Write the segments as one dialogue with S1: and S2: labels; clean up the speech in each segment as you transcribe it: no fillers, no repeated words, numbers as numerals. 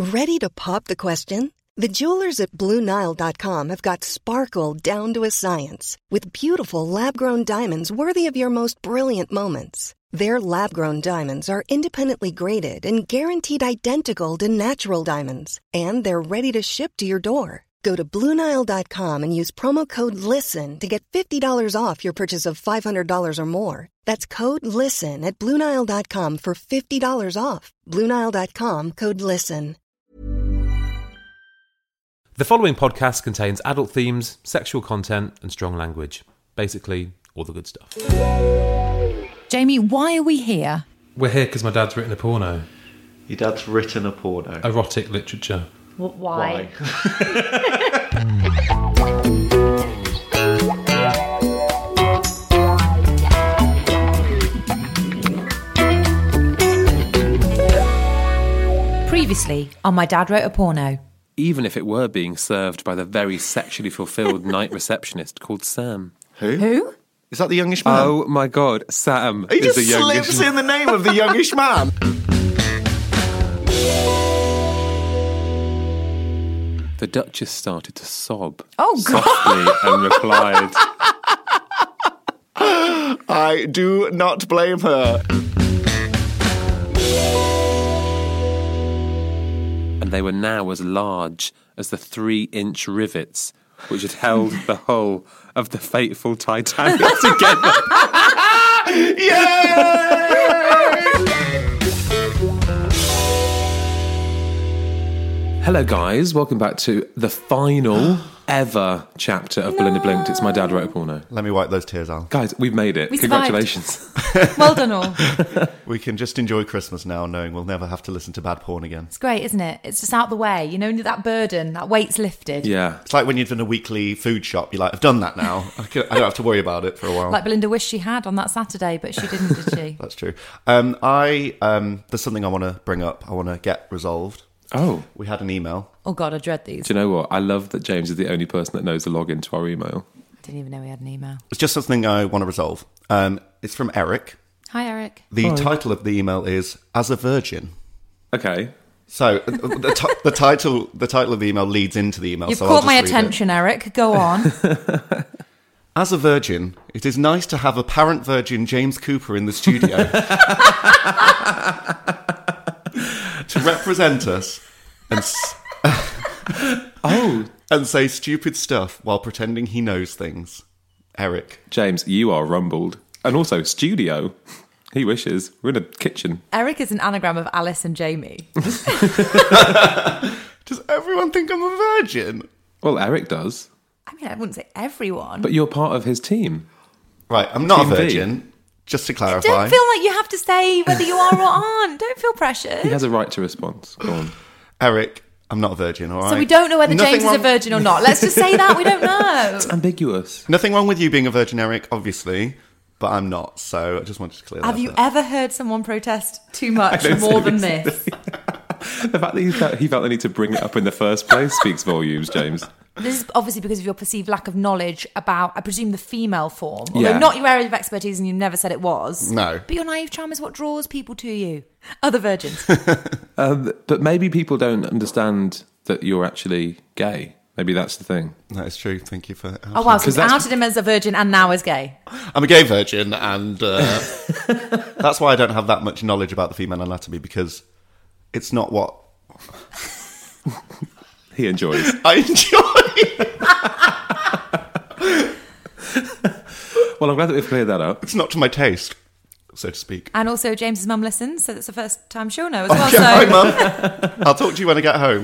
S1: Ready to pop the question? The jewelers at BlueNile.com have got sparkle down to a science with beautiful lab-grown diamonds worthy of your most brilliant moments. Their lab-grown diamonds are independently graded and guaranteed identical to natural diamonds, and they're ready to ship to your door. Go to BlueNile.com and use promo code LISTEN to get $50 off your purchase of $500 or more. That's code LISTEN at BlueNile.com for $50 off. BlueNile.com, code LISTEN.
S2: The following podcast contains adult themes, sexual content, and strong language. Basically, all the good stuff.
S3: Jamie, why are we here?
S2: We're here because my dad's written a porno.
S4: Your dad's written a porno?
S2: Erotic literature.
S3: Why? Previously on My Dad Wrote a Porno.
S2: Even if it were being served by the very sexually fulfilled night receptionist called Sam.
S3: Who?
S4: Is that the youngish man?
S2: Oh my God, Sam
S4: He
S2: is
S4: just
S2: the youngish
S4: slips in the name of the youngish man.
S2: The Duchess started to sob
S3: softly
S2: and replied,
S4: I do not blame her.
S2: and they were now as large as the 3-inch rivets which had held the hull of the fateful Titanic together. Hello guys, welcome back to the final ever chapter of Belinda Blinked. It's My Dad Wrote a Porno.
S4: Let me wipe those tears out.
S2: Guys, we've made it.
S3: We survived.
S2: Congratulations.
S3: Well done all.
S4: We can just enjoy Christmas now, knowing we'll never have to listen to bad porn again.
S3: It's great, isn't it? It's just out the way. You know, that burden, that weight's lifted.
S2: Yeah.
S4: It's like when you've done a weekly food shop, you're like, I've done that now. I don't have to worry about it for a while.
S3: Like Belinda wished she had on that Saturday, but she didn't, did she?
S4: That's true. There's something I want to bring up. I want to get resolved.
S2: Oh.
S4: We had an email.
S3: Oh God, I dread these.
S2: Do you know what? I love that James is the only person that knows the login to our email.
S3: I didn't even know we had an email.
S4: It's just something I want to resolve. It's from Eric.
S3: Hi, Eric.
S4: The title of the email is As a Virgin.
S2: Okay.
S4: So the title of the email leads into the email.
S3: You've
S4: so
S3: caught
S4: I'll just
S3: my
S4: read
S3: attention, Eric. Go on.
S4: As a virgin, it is nice to have apparent virgin James Cooper in the studio to represent us and say stupid stuff while pretending he knows things. Eric.
S2: James, you are rumbled. And also, studio. He wishes. We're in a kitchen.
S3: Eric is an anagram of Alice and Jamie.
S4: Does everyone think I'm a virgin?
S2: Well, Eric does.
S3: I mean, I wouldn't say everyone.
S2: But you're part of his team.
S4: Right, I'm not
S2: Team
S4: a
S2: V.
S4: virgin. Just to clarify.
S3: Don't feel like you have to say whether you are or aren't. Don't feel pressured.
S2: He has a right to response. Go on.
S4: Eric, I'm not a virgin, all right?
S3: So we don't know whether
S4: Nothing
S3: James is a
S4: wrong-
S3: virgin or not. Let's just say that. We don't know.
S2: It's ambiguous.
S4: Nothing wrong with you being a virgin, Eric, obviously, but I'm not, so I just wanted to clear that
S3: Have
S4: up.
S3: you ever heard someone protest too much more than this?
S2: The fact that he felt the need to bring it up in the first place speaks volumes, James.
S3: This is obviously because of your perceived lack of knowledge about, I presume, the female form. Although
S2: Yeah.
S3: not your area of expertise and you never said it was.
S4: No.
S3: But your naive charm is what draws people to you. Other virgins.
S2: But maybe people don't understand that you're actually gay. Maybe that's the thing.
S4: That is true, thank you for...
S3: Oh wow, so
S2: 'Cause
S3: you've
S2: that's-
S3: outed him as a virgin and now as gay.
S4: I'm a gay virgin, and that's why I don't have that much knowledge about the female anatomy, because it's not what
S2: He enjoys.
S4: I enjoy.
S2: Well, I'm glad that we've cleared that up.
S4: It's not to my taste, so to speak.
S3: And also James's mum listens, so that's the first time she'll know as well.
S4: Okay,
S3: So
S4: hi, Mum. I'll talk to you when I get home.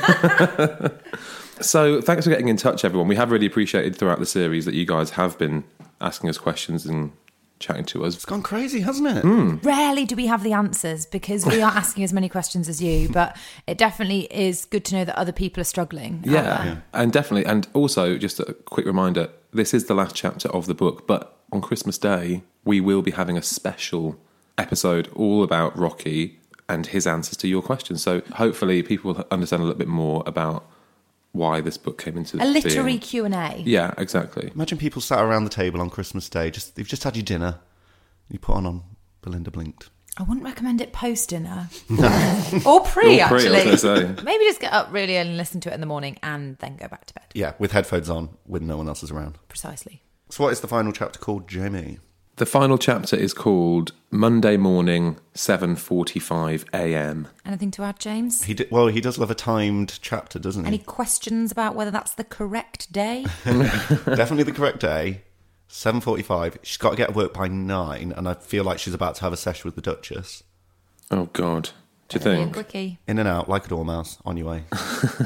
S2: So thanks for getting in touch, everyone. We have really appreciated throughout the series that you guys have been asking us questions and chatting to us.
S4: It's gone crazy, hasn't it?
S3: rarely do we have the answers because we are asking as many questions as you, but it definitely is good to know that other people are struggling.
S2: Yeah, and definitely. And also, just a quick reminder, this is the last chapter of the book, but on Christmas Day, we will be having a special episode all about Rocky and his answers to your questions. So hopefully people will understand a little bit more about why this book came into
S3: A literary
S2: being.
S3: Q&A.
S2: Yeah, exactly.
S4: Imagine people sat around the table on Christmas Day. You've just had your dinner. You put on Belinda Blinked.
S3: I wouldn't recommend it post dinner. Or pre,
S2: Or pre, I
S3: actually.
S2: was gonna say.
S3: Maybe just get up really early and listen to it in the morning and then go back to bed.
S4: Yeah, with headphones on, when no one else is around.
S3: Precisely.
S4: So what is the final chapter called, Jamie?
S2: The final chapter is called Monday Morning, 7:45 a.m.
S3: Anything to add, James?
S4: He does love a timed chapter, doesn't he?
S3: Any questions about whether that's the correct day?
S4: Definitely the correct day. 7:45. She's got to get to work by 9, and I feel like she's about to have a session with the Duchess.
S2: Oh, God. Do you
S3: Be a
S2: think?
S3: quickie.
S4: In and out, like a dormouse, on your way.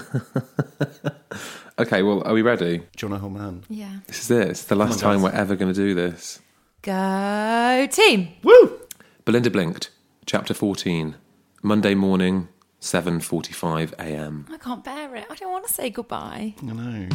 S2: Okay, well, are we ready?
S4: Do you want to hold my hand?
S3: Yeah.
S2: This is it. It's the last
S4: Come on,
S2: time
S4: guys.
S2: we're ever going to do this.
S3: Go team.
S4: Woo!
S2: Belinda Blinked, Chapter 14, Monday morning, 7:45 a.m.
S3: I can't bear it. I don't want to say goodbye.
S4: I know.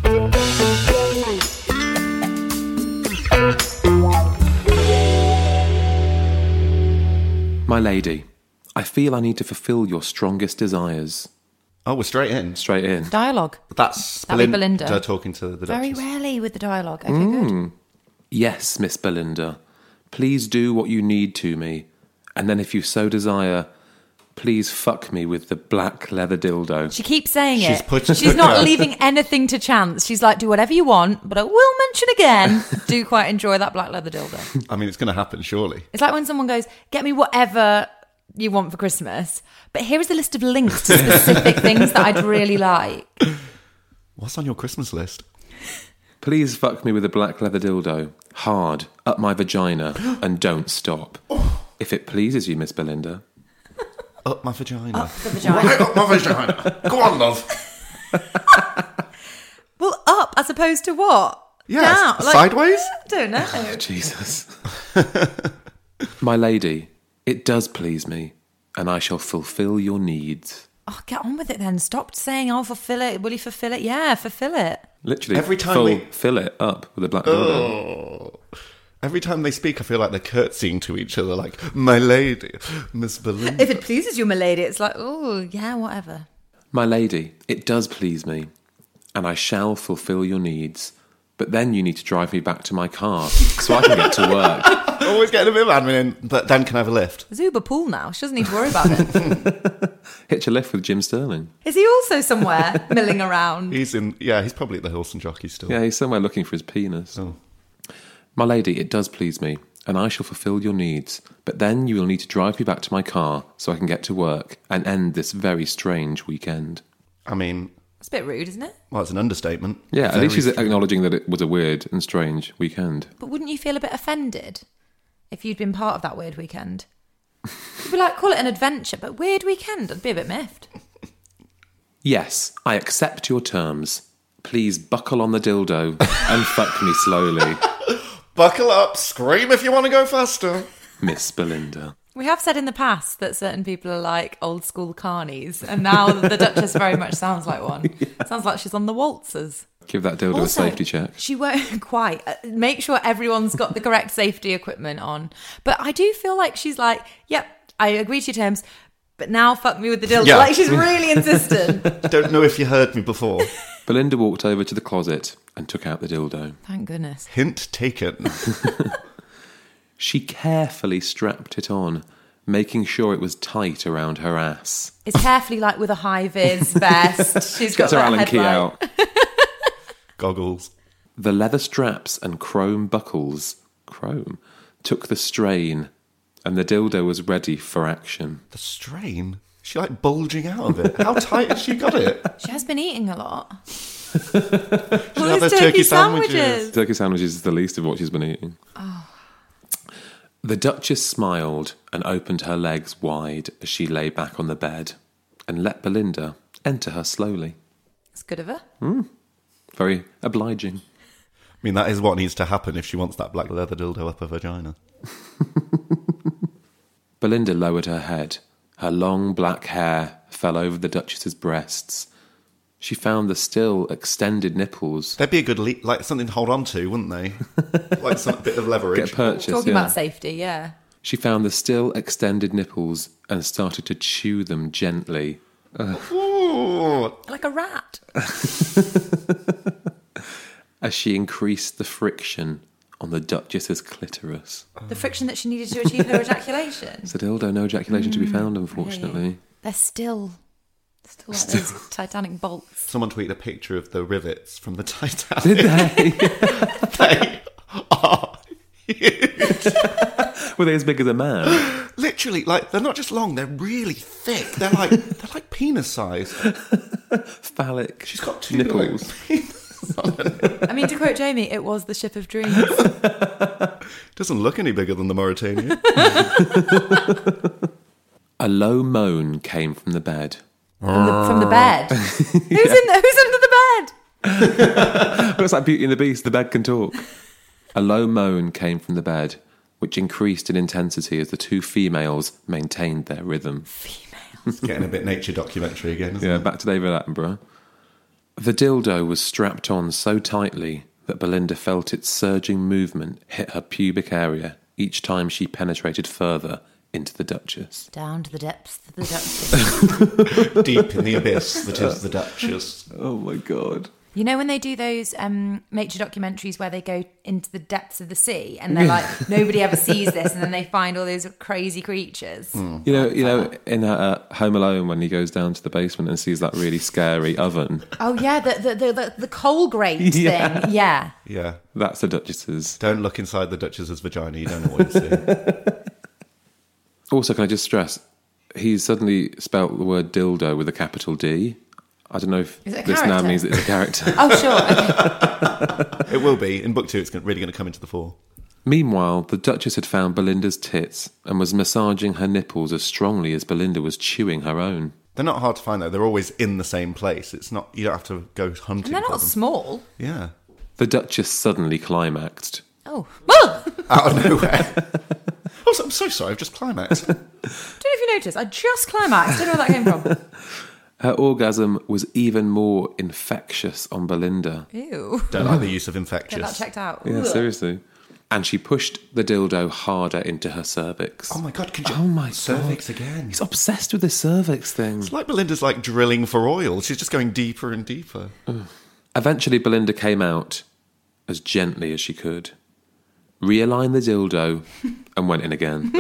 S2: My lady, I feel I need to fulfill your strongest desires.
S4: Oh, we're straight in.
S2: Straight in.
S3: Dialogue.
S4: That's
S3: That'd be Belinda.
S4: talking to the
S3: Very
S4: Duchess.
S3: rarely with the dialogue. Okay, good.
S2: Yes, Miss Belinda, please do what you need to me, and then if you so desire, please fuck me with the black leather dildo.
S3: She keeps saying
S4: She's
S3: it. She's not leaving anything to chance. She's like, do whatever you want, but I will mention again, do quite enjoy that black leather dildo.
S4: I mean, it's going to happen, surely.
S3: It's like when someone goes, get me whatever you want for Christmas, but here is a list of links to specific things that I'd really like.
S4: What's on your Christmas list?
S2: Please fuck me with a black leather dildo, hard, up my vagina, and don't stop. If it pleases you, Miss Belinda.
S4: Up my vagina.
S3: Up the vagina.
S4: Right up my vagina. Go on, love.
S3: Well, up as opposed to what?
S4: Yes,
S3: Down.
S4: sideways?
S3: I don't know.
S2: Jesus. My lady, it does please me, and I shall fulfill your needs.
S3: Oh, get on with it then. Stop saying, I'll fulfill it. Will you fulfill it? Yeah, fulfill it.
S2: Literally,
S4: Every time
S2: fill it up with a black dildo.
S4: Every time they speak, I feel like they're curtsying to each other, like, my lady, Miss Belinda.
S3: If it pleases you, my lady, it's like, oh, yeah, whatever.
S2: My lady, it does please me, and I shall fulfill your needs. But then you need to drive me back to my car so I can get to work.
S4: Always getting a bit of admin in, but Dan can I have a lift.
S3: There's Uber Pool now. She doesn't need to worry about it.
S2: Hitch a lift with Jim Sterling.
S3: Is he also somewhere milling around?
S4: He's probably at the Hilson Jockey still.
S2: Yeah, he's somewhere looking for his penis.
S4: Oh.
S2: My lady, it does please me, and I shall fulfill your needs. But then you will need to drive me back to my car so I can get to work and end this very strange weekend.
S4: I mean,
S3: It's a bit rude, isn't it?
S4: well, it's an understatement.
S2: Yeah, at
S4: Very
S2: least she's
S4: strange.
S2: acknowledging that it was a weird and strange weekend.
S3: But wouldn't you feel a bit offended if you'd been part of that weird weekend? You'd be like, call it an adventure, but weird weekend. I'd be a bit miffed.
S2: Yes, I accept your terms. Please buckle on the dildo and fuck me slowly,
S4: Buckle up, scream if you want to go faster.
S2: Miss Belinda.
S3: We have said in the past that certain people are like old school carnies, and now the Duchess very much sounds like one. Sounds like she's on the waltzers.
S2: Give that dildo a
S3: Also,
S2: safety check.
S3: She won't quite make sure everyone's got the correct safety equipment on. But I do feel like she's like, yep, I agree to your terms, but now fuck me with the dildo.
S4: Yeah.
S3: Like she's really insistent.
S4: Don't know if you heard me before.
S2: Belinda walked over to the closet and took out the dildo.
S3: Thank goodness.
S4: Hint taken.
S2: She carefully strapped it on, making sure it was tight around her ass.
S3: It's carefully like with a high vis vest. She's got
S2: Gets her
S3: that
S2: Allen key
S3: headlight.
S2: out.
S4: Goggles.
S2: The leather straps and chrome buckles, took the strain, and the dildo was ready for action.
S4: The strain? She like bulging out of it. How tight has she got it?
S3: She has been eating a lot.
S4: She'll have
S3: those
S4: those
S3: turkey sandwiches.
S2: Turkey sandwiches is the least of what she's been eating. The Duchess smiled and opened her legs wide as she lay back on the bed and let Belinda enter her slowly.
S3: It's good of her.
S2: Very obliging.
S4: I mean, that is what needs to happen if she wants that black leather dildo up her vagina.
S2: Belinda lowered her head. Her long black hair fell over the Duchess's breasts. She found the still extended nipples.
S4: They'd be a good, like something to hold on to, wouldn't they? Like some bit of leverage.
S2: Get purchased,
S3: Talking
S2: yeah.
S3: about safety, yeah.
S2: She found the still extended nipples and started to chew them gently.
S4: Ooh.
S3: Like a rat.
S2: As she increased the friction on the Duchess's clitoris.
S3: The friction that she needed to achieve her ejaculation.
S2: It's a dildo, no ejaculation to be found, unfortunately.
S3: They're still like those Titanic bolts.
S4: Someone tweeted a picture of the rivets from the Titanic.
S2: Did they?
S4: They are huge.
S2: Were they as big as a man?
S4: Literally, like, they're not just long, they're really thick. They're like penis size.
S2: Phallic.
S4: She's got two
S2: nipples.
S3: I mean, to quote Jamie, it was the ship of dreams.
S4: Doesn't look any bigger than the Mauritania.
S2: A low moan came from the bed.
S3: From the bed. Who's under the bed?
S2: Looks like Beauty and the Beast, the bed can talk. A low moan came from the bed, which increased in intensity as the two females maintained their rhythm.
S4: It's getting a bit nature documentary again, isn't it?
S2: Back to David Attenborough. The dildo was strapped on so tightly that Belinda felt its surging movement hit her pubic area each time she penetrated further into the Duchess.
S3: Down to the depths of the Duchess.
S4: Deep in the abyss that is the Duchess.
S2: Oh my God.
S3: You know when they do those nature documentaries where they go into the depths of the sea and they're like, nobody ever sees this, and then they find all those crazy creatures.
S2: You know, in Home Alone when he goes down to the basement and sees that really scary oven.
S3: Oh yeah, the coal grate thing. Yeah.
S4: Yeah.
S2: That's the Duchess's.
S4: Don't look inside the Duchess's vagina, you don't know what you see.
S2: Also, can I just stress, he's suddenly spelt the word dildo with a capital D. I don't know if
S3: Is it a
S2: this now
S3: character?
S2: means it's a character.
S3: Oh sure. Okay.
S4: It will be. In book 2, it's really going to come into the fore.
S2: Meanwhile, the Duchess had found Belinda's tits and was massaging her nipples as strongly as Belinda was chewing her own.
S4: They're not hard to find, though. They're always in the same place. It's not. You don't have to go hunting
S3: And they're
S4: for
S3: not
S4: them.
S3: small.
S4: Yeah.
S2: The Duchess suddenly climaxed.
S3: Oh.
S4: Out of nowhere. I'm so sorry, I've just climaxed.
S3: Don't know if you noticed, I just climaxed. Don't know where that came from.
S2: Her orgasm was even more infectious on Belinda.
S3: Ew.
S4: Don't like the use of
S3: Get
S4: infectious.
S3: that checked out.
S2: Yeah,
S3: Ugh.
S2: seriously. And she pushed the dildo harder into her cervix.
S4: Oh my God, could you...
S2: Oh my
S4: cervix
S2: God.
S4: again.
S2: He's obsessed with the cervix thing.
S4: It's like Belinda's like drilling for oil. She's just going deeper and deeper.
S2: Eventually, Belinda came out as gently as she could, realigned the dildo, and went in again.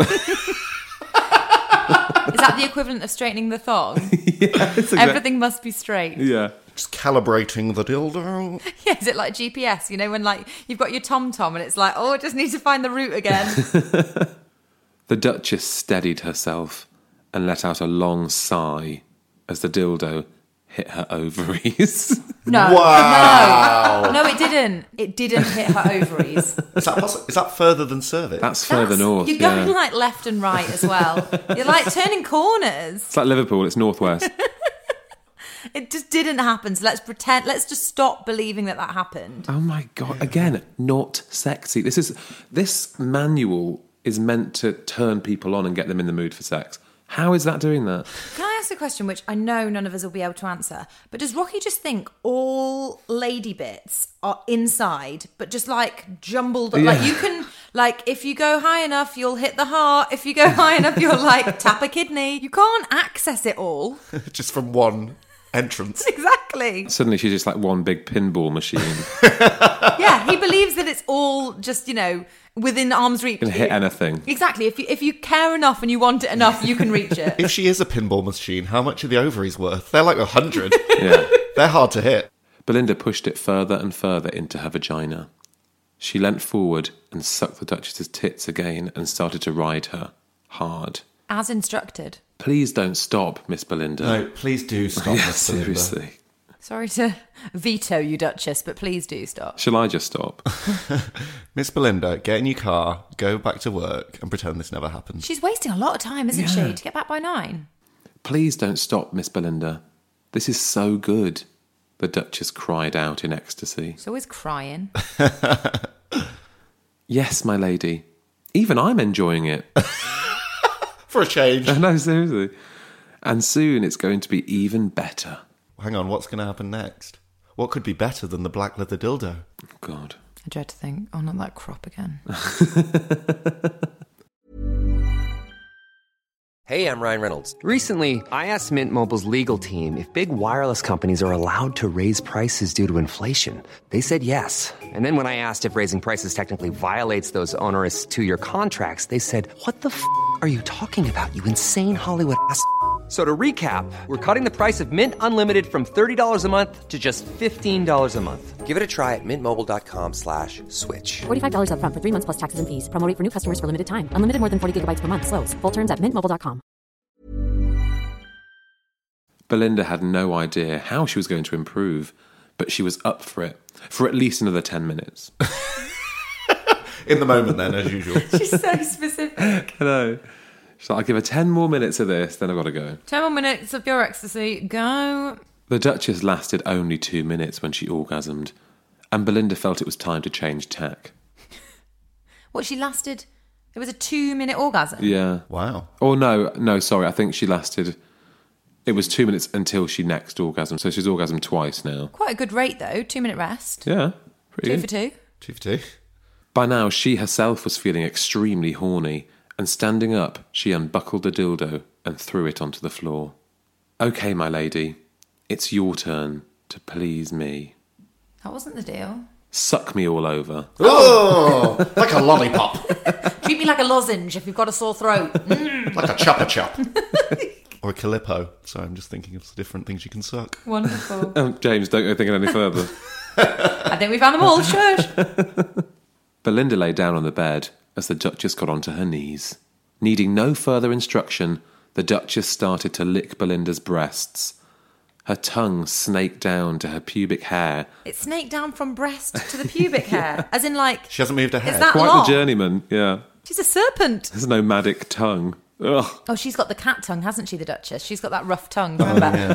S3: Is that the equivalent of straightening the thong? Everything must be straight.
S2: Yeah.
S4: Just calibrating the dildo.
S3: Yeah, is it like GPS? You know, when like you've got your TomTom and it's like, oh, I just need to find the route again.
S2: The Duchess steadied herself and let out a long sigh as the dildo hit her ovaries.
S3: No.
S4: Wow.
S3: No, it didn't. It didn't hit her ovaries.
S4: Is that further than cervix?
S2: That's further north,
S3: You're going
S2: yeah.
S3: like left and right as well. You're like turning corners.
S2: It's like Liverpool, it's northwest.
S3: It just didn't happen. So let's pretend. Let's just stop believing that happened.
S2: Oh my God. Again, not sexy. This manual is meant to turn people on and get them in the mood for sex. How is that doing that?
S3: Can I ask a question which I know none of us will be able to answer? But does Rocky just think all lady bits are inside, but just like jumbled?
S2: Yeah.
S3: Like you can, like if you go high enough, you'll hit the heart. If you go high enough, you'll like tap a kidney. You can't access it all.
S4: Just from one entrance.
S3: Exactly.
S2: Suddenly she's just like one big pinball machine.
S3: Yeah, he believes that it's all just, you know, within arm's reach.
S2: You can hit anything.
S3: Exactly. If you care enough and you want it enough, you can reach it.
S4: If she is a pinball machine, how much are the ovaries worth? They're like 100.
S2: Yeah.
S4: They're hard to hit.
S2: Belinda pushed it further and further into her vagina. She leant forward and sucked the Duchess's tits again and started to ride her hard.
S3: As instructed.
S2: Please don't stop, Miss Belinda.
S4: No, please do stop.
S2: Yeah,
S4: Miss Belinda.
S2: seriously.
S3: Sorry to veto you, Duchess, but please do stop.
S2: Shall I just stop?
S4: Miss Belinda, get in your car, go back to work, and pretend this never happened.
S3: She's wasting a lot of time, isn't she, to get back by 9?
S2: Please don't stop, Miss Belinda. This is so good, the Duchess cried out in ecstasy.
S3: She's always crying.
S2: Yes, my lady. Even I'm enjoying it.
S4: For a change.
S2: No, seriously. And soon it's going to be even better.
S4: Hang on, what's going to happen next? What could be better than the black leather dildo?
S2: God.
S3: I dread to think, oh, not that crop again.
S5: Hey, I'm Ryan Reynolds. Recently, I asked Mint Mobile's legal team if big wireless companies are allowed to raise prices due to inflation. They said yes. And then when I asked if raising prices technically violates those onerous 2-year contracts, they said, "What the f*** are you talking about, you insane Hollywood ass?" So to recap, we're cutting the price of Mint Unlimited from $30 a month to just $15 a month. Give it a try at mintmobile.com/switch.
S6: $45 up front for 3 months plus taxes and fees. Promo rate for new customers for limited time. Unlimited more than 40 gigabytes per month. Slows full terms at mintmobile.com.
S2: Belinda had no idea how she was going to improve, but she was up for it for at least another 10 minutes.
S4: In the moment, then, as usual.
S3: She's so specific.
S2: I know. She's like, I'll give her 10 more minutes of this, then I've got to go.
S3: 10 more minutes of your ecstasy. Go.
S2: The Duchess lasted only 2 minutes when she orgasmed, and Belinda felt it was time to change tack.
S3: What, she lasted... It was a 2-minute orgasm?
S2: Yeah.
S4: Wow.
S2: Oh, no, sorry. I think she lasted... It was 2 minutes until she next orgasmed, so she's orgasmed twice now.
S3: Quite a good rate, though. 2-minute rest.
S2: Yeah. Pretty
S3: 2
S2: good.
S3: for 2.
S4: 2 for 2.
S2: By now, she herself was feeling extremely horny, and standing up, she unbuckled the dildo and threw it onto the floor. "Okay, my lady, it's your turn to please me.
S3: That wasn't the deal.
S2: Suck me all over."
S4: Oh, like a lollipop.
S3: Treat me like a lozenge if you've got a sore throat.
S4: Like a chopper chop. Or a calippo. Sorry, I'm just thinking of the different things you can suck.
S3: Wonderful.
S2: James, don't go thinking any further.
S3: I think we found them all. Shush.
S2: Belinda lay down on the bed as the Duchess got onto her knees. Needing no further instruction, the Duchess started to lick Belinda's breasts. Her tongue snaked down to her pubic hair.
S3: It snaked down from breast to the pubic hair. As in, like...
S4: She hasn't moved her head.
S3: Is that
S2: Quite
S3: long?
S2: the journeyman, yeah.
S3: She's a serpent.
S2: There's nomadic tongue. Ugh.
S3: Oh, she's got the cat tongue, hasn't she, the Duchess? She's got that rough tongue, remember?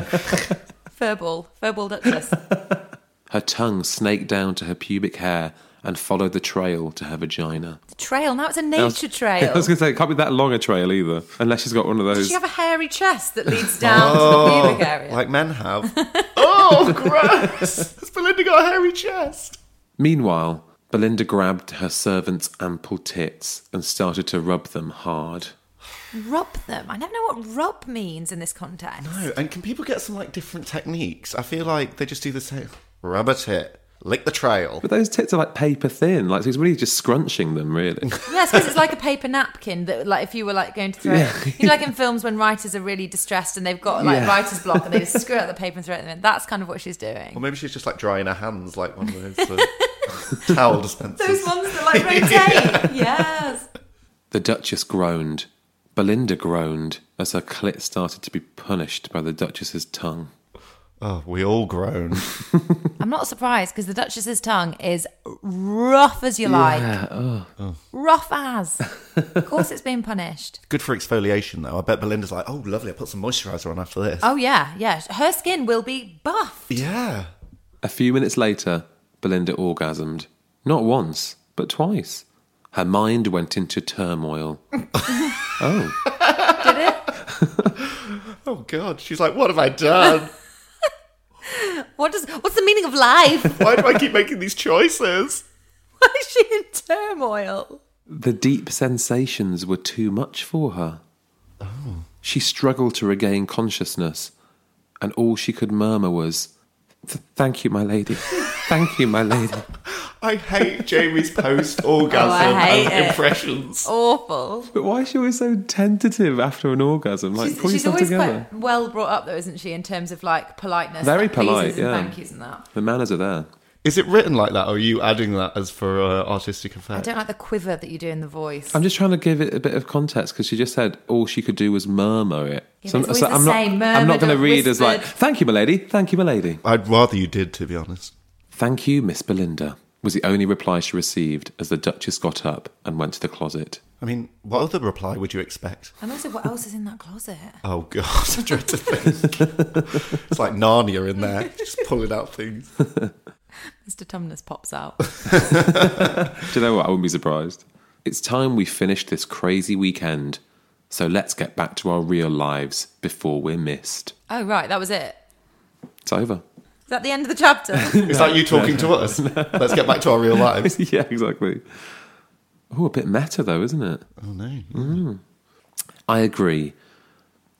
S3: Furball Duchess.
S2: Her tongue snaked down to her pubic hair and followed the trail to her vagina.
S3: The trail, now it's a nature trail.
S2: I was going to say, it can't be that long a trail either, unless she's got one of
S3: Does
S2: those.
S3: she have a hairy chest that leads down to the pubic area?
S4: Like men have. Oh, gross. Has Belinda got a hairy chest?
S2: Meanwhile, Belinda grabbed her servant's ample tits and started to rub them hard.
S3: Rub them? I never know what rub means in this context.
S4: No, and can people get some, like, different techniques? I feel like they just do the same. Rub a tit. Lick the trail.
S2: But those tits are like paper thin. Like, so it's really just scrunching them, really.
S3: Yes, because it's like a paper napkin that, like, if you were like going to throw it, you know, like in films when writers are really distressed and they've got like writer's block and they just screw out the paper and throw it in. That's kind of what she's doing.
S4: Or maybe she's just like drying her hands like one of those towel dispensers.
S3: Those ones that like rotate. Yes.
S2: The Duchess groaned. Belinda groaned as her clit started to be punished by the Duchess's tongue.
S4: Oh, we all groan.
S3: I'm not surprised because the Duchess's tongue is rough as you like. Rough as. Of course it's being punished.
S4: Good for exfoliation, though. I bet Belinda's like, oh, lovely, I put some moisturiser on after this.
S3: Oh, yeah. Her skin will be buffed.
S4: Yeah.
S2: A few minutes later, Belinda orgasmed. Not once, but twice. Her mind went into turmoil. Oh.
S3: Did it?
S4: Oh, God. She's like, what have I done?
S3: What's the meaning of life?
S4: Why do I keep making these choices?
S3: Why is she in turmoil?
S2: The deep sensations were too much for her. Oh. She struggled to regain consciousness, and all she could murmur was, "Thank you, my lady. Thank you, my lady."
S4: I hate Jamie's post-orgasm and impressions.
S3: Awful.
S2: But why is she always so tentative after an orgasm? Like, pull
S3: She's
S2: yourself
S3: always
S2: together.
S3: quite well brought up, though, isn't she, in terms of like politeness?
S2: Very
S3: like, pleases
S2: polite,
S3: and
S2: yeah.
S3: Thank yous and that.
S2: The manners are there.
S4: Is it written like that, or are you adding that as for artistic effect?
S3: I don't like the quiver that you do in the voice.
S2: I'm just trying to give it a bit of context because she just said all she could do was murmur it.
S3: Yeah, but it's always the
S2: I'm
S3: same,
S2: I'm not going to
S3: murmured or
S2: read as like,
S3: whispered.
S2: "Thank you, my lady. Thank you, my lady."
S4: I'd rather you did, to be honest.
S2: "Thank you, Miss Belinda," was the only reply she received as the Duchess got up and went to the closet.
S4: I mean, what other reply would you expect?
S3: And also, what else is in that closet?
S4: Oh, God, I dread to think. It's like Narnia in there, just pulling out things.
S3: Mr. Tumnus pops out.
S2: Do you know what? I wouldn't be surprised. It's time we finished this crazy weekend, so let's get back to our real lives before we're missed.
S3: Oh, right, that was it.
S2: It's over.
S3: Is that the end of the chapter?
S4: Is that you talking to us? Let's get back to our real lives.
S2: Yeah, exactly. Oh, a bit meta though, isn't it?
S4: Oh, no.
S2: I agree.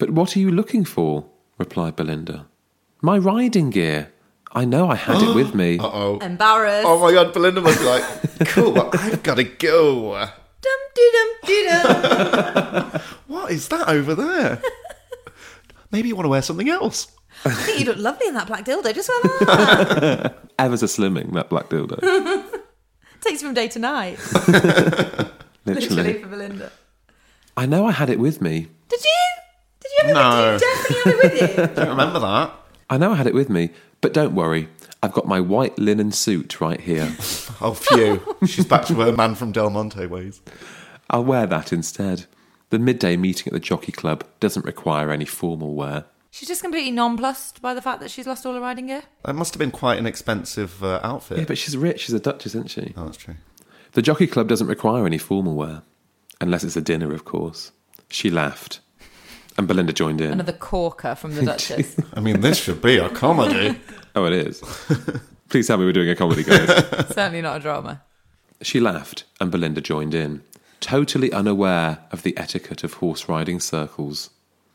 S2: But what are you looking for? Replied Belinda. My riding gear. I know I had it with me.
S4: Uh-oh.
S3: Embarrassed.
S4: Oh my God, Belinda must be like, cool, well, I've got to go.
S3: Dum-dee-dum-dee-dum.
S4: What is that over there? Maybe you want to wear something else.
S3: I think you look lovely in that black dildo. Just wear that.
S2: Ever so slimming, that black dildo.
S3: Takes you from day to night.
S2: Literally.
S3: for Belinda.
S2: I know I had it with me.
S3: Did you? Did you have
S4: No.
S3: it? Did you definitely have it with you?
S4: Don't remember that.
S2: I know I had it with me, but don't worry. I've got my white linen suit right here.
S4: Oh, phew. She's back to her Man from Del Monte ways.
S2: I'll wear that instead. The midday meeting at the Jockey Club doesn't require any formal wear.
S3: She's just completely nonplussed by the fact that she's lost all her riding gear.
S4: That must have been quite an expensive outfit.
S2: Yeah, but she's rich. She's a duchess, isn't she?
S4: Oh, that's true.
S2: The Jockey Club doesn't require any formal wear. Unless it's a dinner, of course. She laughed. And Belinda joined in.
S3: Another corker from the Duchess.
S4: I mean, this should be a comedy.
S2: Oh, it is. Please tell me we're doing a comedy, guys.
S3: Certainly not a drama.
S2: She laughed, and Belinda joined in, totally unaware of the etiquette of horse riding circles.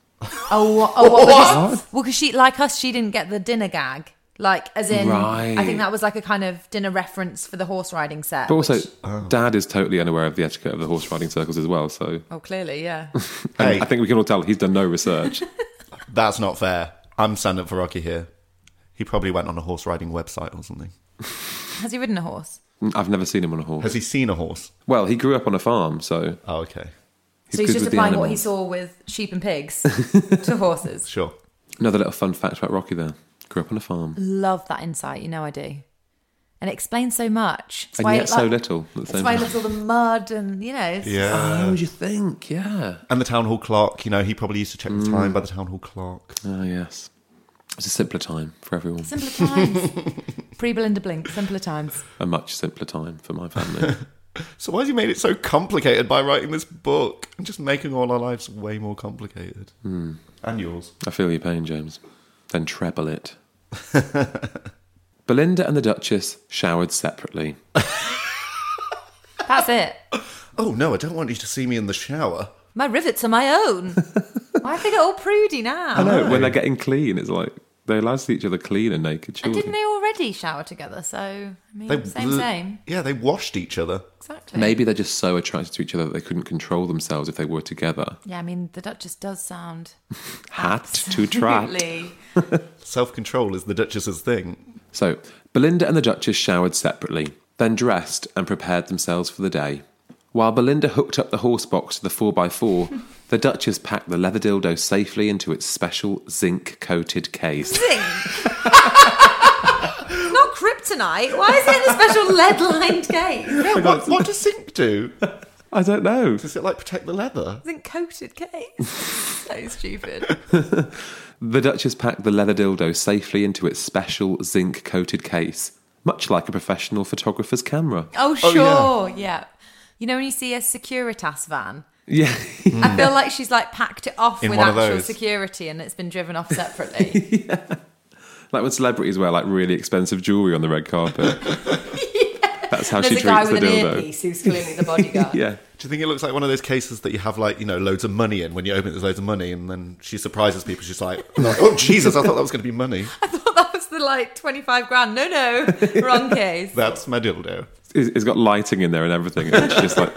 S3: Well, because she, like us, she didn't get the dinner gag. Like, as in,
S2: Right.
S3: I think that was like a kind of dinner reference for the horse riding set.
S2: But also,
S3: which-
S2: Dad is totally unaware of the etiquette of the horse riding circles as well, so...
S3: oh, clearly, yeah.
S2: And
S4: Hey.
S2: I think we can all tell he's done no research.
S4: That's not fair. I'm standing up for Rocky here. He probably went on a horse riding website or something.
S3: Has he ridden a horse?
S2: I've never seen him on a horse.
S4: Has he seen a horse?
S2: Well, he grew up on a farm, so...
S4: Oh, okay.
S3: So he's
S2: good
S3: just
S2: with the
S3: applying what he
S2: animals.
S3: saw with sheep and pigs to horses.
S4: Sure.
S2: Another little fun fact about Rocky there. Grew up on a farm.
S3: Love that insight. You know I do. And it explains so much. That's
S2: And
S3: why
S2: yet so little at the
S3: That's
S2: same
S3: why he
S2: time.
S3: loves all the mud and, you know.
S4: Yeah.
S2: Oh, you think? Yeah.
S4: And the town hall clock, you know, he probably used to check the time by the town hall clock.
S2: Oh, yes. It's a simpler time for everyone.
S3: Simpler times. Pre-Belinda Blink. Simpler times.
S2: A much simpler time for my family.
S4: So why has he made it so complicated by writing this book and just making all our lives way more complicated? And yours.
S2: I feel your pain, James. Then treble it. Belinda and the Duchess showered separately.
S3: That's it.
S4: Oh no, I don't want you to see me in the shower.
S3: My rivets are my own. Why have they got all prudy now?
S2: I know, when they're getting clean, it's like they're allowed to see each other clean and naked
S3: And
S2: children.
S3: didn't they already shower together? So, I mean, same.
S4: Yeah, they washed each other.
S3: Exactly.
S2: Maybe they're just so attracted to each other that they couldn't control themselves if they were together.
S3: Yeah, I mean, the Duchess does sound...
S2: Had to trap.
S3: absolutely-
S4: Self-control is the Duchess's thing.
S2: So, Belinda and the Duchess showered separately, then dressed and prepared themselves for the day. While Belinda hooked up the horse box to the 4x4, the Duchess packed the leather dildo safely into its special zinc-coated case.
S3: Zinc. It's not kryptonite. Why is it in a special lead-lined case?
S4: Yeah, what does zinc do?
S2: I don't know.
S4: Does it like protect the leather?
S3: Zinc-coated case. So stupid.
S2: The Duchess packed the leather dildo safely into its special zinc-coated case, much like a professional photographer's camera.
S3: Oh, sure. Yeah. You know when you see a Securitas van?
S2: Yeah.
S3: I feel like she's like packed it off
S4: In
S3: with
S4: one of
S3: actual
S4: those.
S3: security and it's been driven off separately.
S2: Like when celebrities wear like really expensive jewellery on the red carpet. That's how
S3: There's
S2: she
S3: a guy
S2: treats the
S3: with an
S2: dildo.
S3: earpiece who's clearly the bodyguard.
S2: Yeah.
S4: Do you think it looks like one of those cases that you have like, you know, loads of money in? When you open it, there's loads of money and then she surprises people. She's like, oh, Jesus, I thought that was going to be money.
S3: I thought that was the like 25 grand. No, wrong case.
S4: That's my dildo.
S2: It's got lighting in there and everything. And it's just like...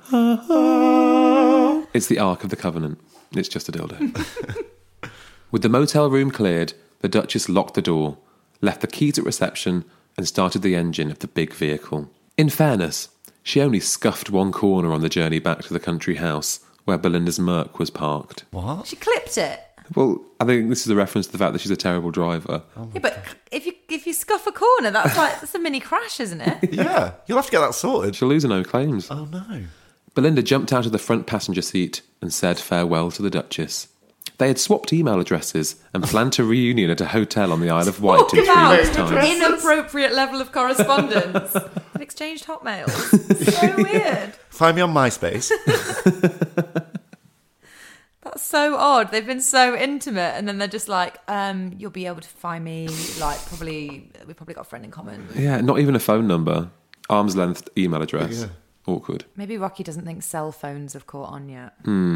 S2: It's the Ark of the Covenant. It's just a dildo. With the motel room cleared, the Duchess locked the door, left the keys at reception, and started the engine of the big vehicle. In fairness, she only scuffed one corner on the journey back to the country house where Belinda's Merc was parked.
S4: What?
S3: She clipped it.
S2: Well, I think this is a reference to the fact that she's a terrible driver.
S3: Yeah, but if you scuff a corner, that's a mini crash, isn't it?
S4: Yeah, you'll have to get that sorted.
S2: She'll lose her no claims.
S4: Oh, no.
S2: Belinda jumped out of the front passenger seat and said farewell to the Duchess. They had swapped email addresses and planned a reunion at a hotel on the Isle of Wight in 3
S3: Talk
S2: weeks'
S3: about
S2: time.
S3: inappropriate level of correspondence. They've exchanged hotmails. So weird.
S4: Find me on MySpace.
S3: That's so odd. They've been so intimate, and then they're just like, "You'll be able to find me." Like, we probably got a friend in common.
S2: Yeah, not even a phone number. Arm's length email address.
S4: Yeah.
S2: Awkward.
S3: Maybe Rocky doesn't think cell phones have caught on yet.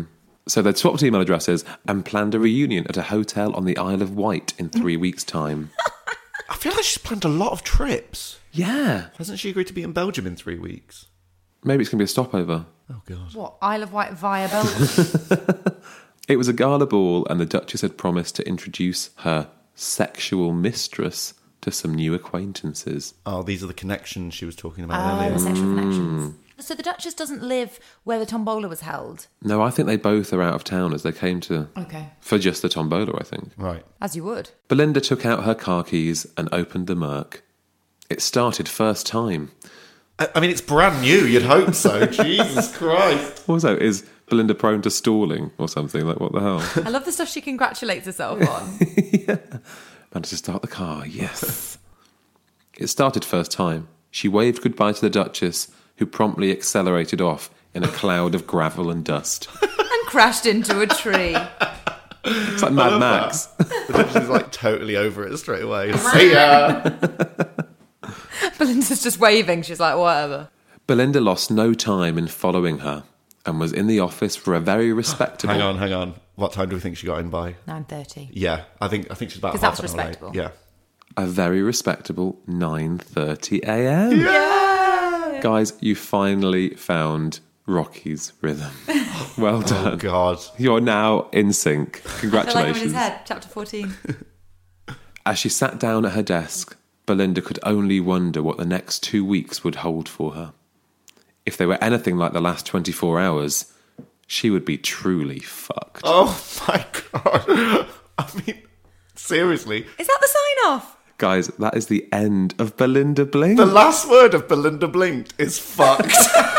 S2: So they'd swapped email addresses and planned a reunion at a hotel on the Isle of Wight in 3 weeks' time.
S4: I feel like she's planned a lot of trips.
S2: Yeah.
S4: Hasn't she agreed to be in Belgium in 3 weeks?
S2: Maybe it's going to be a stopover.
S4: Oh, God.
S3: What, Isle of Wight via Belgium?
S2: It was a gala ball, and the Duchess had promised to introduce her sexual mistress to some new acquaintances.
S4: Oh, these are the connections she was talking about
S3: The
S4: earlier.
S3: sexual connections. So the Duchess doesn't live where the tombola was held?
S2: No, I think they both are out of town as they came to...
S3: Okay.
S2: For just the tombola, I think.
S4: Right.
S3: As you would.
S2: Belinda took out her car keys and opened the Merc. It started first time.
S4: I mean, it's brand new. You'd hope so. Jesus Christ.
S2: Also, is Belinda prone to stalling or something? Like, what the hell?
S3: I love the stuff she congratulates herself on.
S2: Managed to start the car, yes. It started first time. She waved goodbye to the Duchess, who promptly accelerated off in a cloud of gravel and dust.
S3: And crashed into a tree.
S2: It's like Mad Max.
S4: The Duchess is like totally over it straight away. See ya.
S3: Belinda's just waving. She's like, whatever.
S2: Belinda lost no time in following her and was in the office for a very respectable...
S4: Hang on. What time do we think she got in by?
S3: 9:30.
S4: Yeah, I think she's about
S3: 'Cause
S4: half
S3: that's
S4: an hour late.
S3: respectable.
S4: Yeah.
S2: A very respectable 9:30 a.m.
S3: Yeah!
S2: Guys, you finally found Rocky's rhythm. Well done.
S4: Oh, God.
S2: You're now in sync.
S3: I feel like I'm in
S2: Congratulations.
S3: his head. Chapter 14.
S2: As she sat down at her desk, Belinda could only wonder what the next 2 weeks would hold for her. If they were anything like the last 24 hours, she would be truly fucked.
S4: Oh, my God. I mean, seriously.
S3: Is that the sign-off?
S2: Guys, that is the end of Belinda Blink.
S4: The last word of Belinda Blinked is fucked.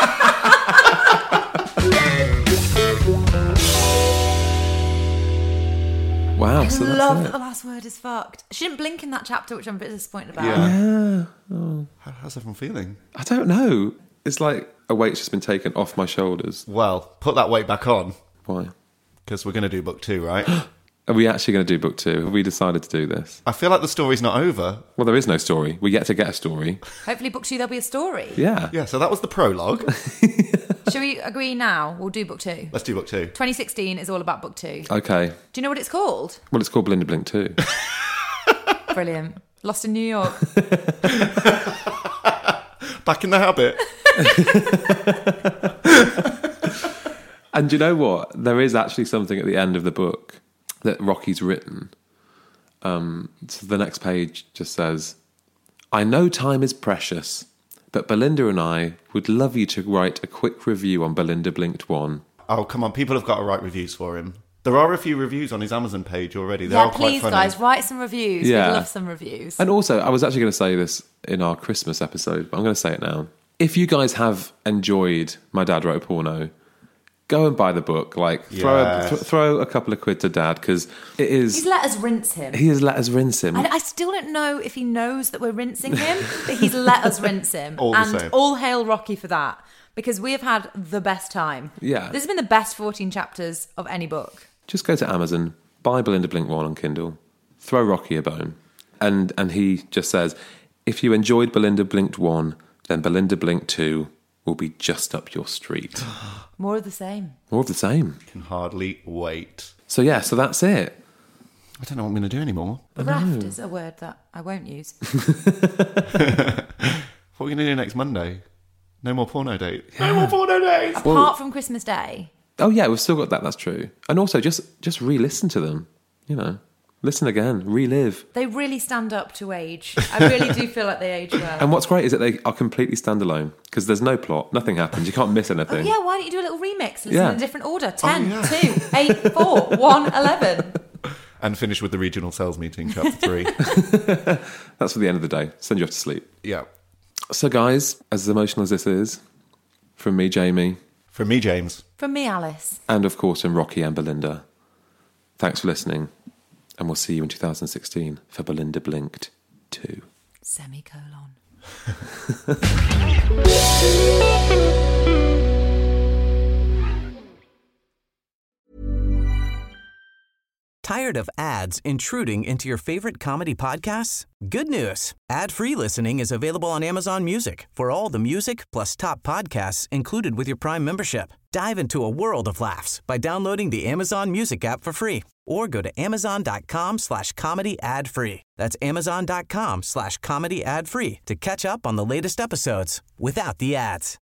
S2: Wow,
S3: I
S2: so that's
S3: love
S2: it.
S3: that the last word is fucked. She didn't blink in that chapter, which I'm a bit disappointed about.
S4: Yeah. How's everyone feeling?
S2: I don't know. It's like a weight's just been taken off my shoulders.
S4: Well, put that weight back on,
S2: Why?
S4: because we're going to do book 2, right?
S2: Are we actually going to do book 2? Have we decided to do this?
S4: I feel like the story's not over.
S2: Well, there is no story. We get to get a story.
S3: Hopefully book 2 there'll be a story.
S2: Yeah.
S4: Yeah, so that was the prologue.
S3: Shall we agree now? We'll do book 2.
S4: Let's do book 2.
S3: 2016 is all about book 2.
S2: Okay.
S3: Do you know what it's called?
S2: Well, it's called Belinda Blink 2.
S3: Brilliant. Lost in New York.
S4: Back in the habit.
S2: And you know what? There is actually something at the end of the book that Rocky's written. So the next page just says, I know time is precious, but Belinda and I would love you to write a quick review on Belinda Blinked 1.
S4: Oh, come on. People have got to write reviews for him. There are a few reviews on his Amazon page already. They're
S3: Yeah,
S4: all quite
S3: please,
S4: funny.
S3: guys, write some reviews.
S2: Yeah.
S3: We'd love some reviews.
S2: And also, I was actually going to say this in our Christmas episode, but I'm going to say it now. If you guys have enjoyed My Dad Wrote a Porno, go and buy the book. Like,
S4: Yes.
S2: throw a couple of quid to Dad, because it is...
S3: He's let us rinse him.
S2: He has let us rinse him.
S3: I still don't know if he knows that we're rinsing him, but he's let us rinse him.
S4: All the
S3: and
S4: same.
S3: all hail Rocky for that, because we have had the best time.
S2: Yeah.
S3: This has been the best 14 chapters of any book.
S2: Just go to Amazon, buy Belinda Blink 1 on Kindle, throw Rocky a bone. And he just says, if you enjoyed Belinda Blinked 1, then Belinda Blink 2 will be just up your street.
S3: More of the same.
S2: More of the same.
S4: Can hardly wait.
S2: So yeah, so that's it.
S4: I don't know what I'm going to do anymore.
S3: Raft is a word that I won't use.
S4: What are we going to do next Monday? No more porno date. No more porno dates.
S3: Apart from Christmas Day.
S2: Oh yeah, we've still got that, that's true. And also just re-listen to them, you know. Listen again, relive.
S3: They really stand up to age. I really do feel like they age well.
S2: And what's great is that they are completely standalone, because there's no plot, nothing happens, you can't miss anything.
S3: Yeah, why don't you do a little remix? Listen
S2: Yeah.
S3: in a different order. 10,
S4: yeah.
S3: 2, 8, 4, 1, 11.
S4: And finish with the regional sales meeting, chapter 3.
S2: That's for the end of the day. Send you off to sleep.
S4: Yeah.
S2: So guys, as emotional as this is, from me, Jamie,
S4: From me, James.
S3: From me, Alice.
S2: and of course from Rocky and Belinda, thanks for listening, and we'll see you in 2016 for Belinda Blinked 2.
S3: Semicolon.
S7: Tired of ads intruding into your favorite comedy podcasts? Good news. Ad-free listening is available on Amazon Music for all the music plus top podcasts included with your Prime membership. Dive into a world of laughs by downloading the Amazon Music app for free or go to amazon.com/comedy ad-free. That's amazon.com/comedy ad-free to catch up on the latest episodes without the ads.